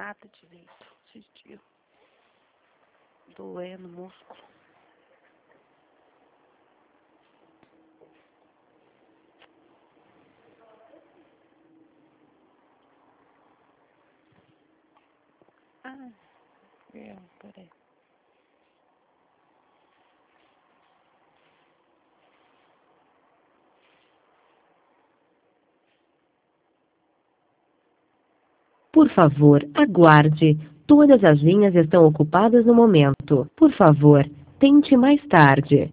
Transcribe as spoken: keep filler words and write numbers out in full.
nada direito. Esses dias. Doendo o músculo. Ah, eu, peraí. Por favor, aguarde. Todas as linhas estão ocupadas no momento. Por favor, tente mais tarde.